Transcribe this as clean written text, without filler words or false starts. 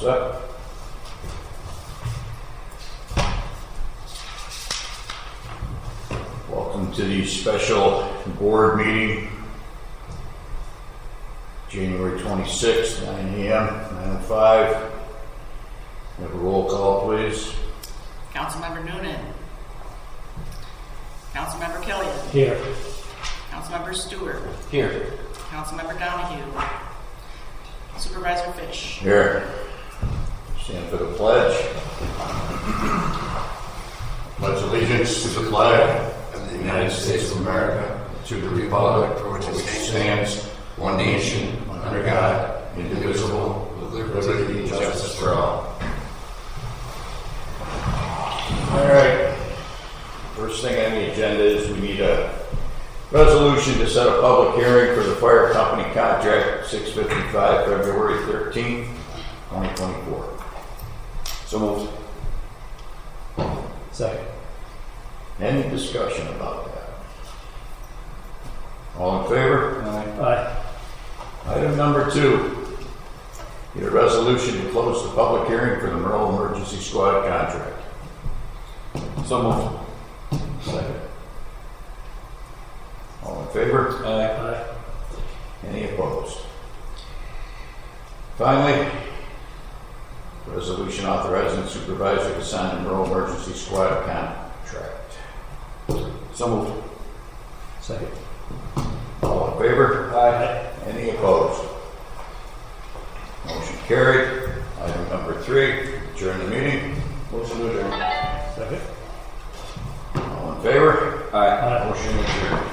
set. Welcome to the special board meeting, January 26th, 9 a.m., 9:05. Have a roll call, please. Councilmember Noonan. Councilmember Killian. Here. Councilmember Stewart. Here. Councilmember Donahue. Supervisor Fish. Here. Stand for the pledge. Pledge allegiance to the flag of the United States of America, to the republic for which it stands, one nation, under God, indivisible, with liberty and justice for all. All right. First thing on the agenda is we need a resolution to set a public hearing for the fire company contract 655, February 13th, 2024. So moved. Second. Any discussion about that? All in favor? Aye. Item number 2. Need a resolution to close the public hearing for the Merle Emergency Squad contract. So moved. Second. All in favor? Aye. Any opposed? Finally, resolution authorizing the supervisor to sign the Merle Emergency Squad contract. So moved. Second. All in favor? Aye. Any opposed? Motion carried. Item number 3, adjourn the meeting. Motion to adjourn. Second. All in favor? Aye. Motion adjourned.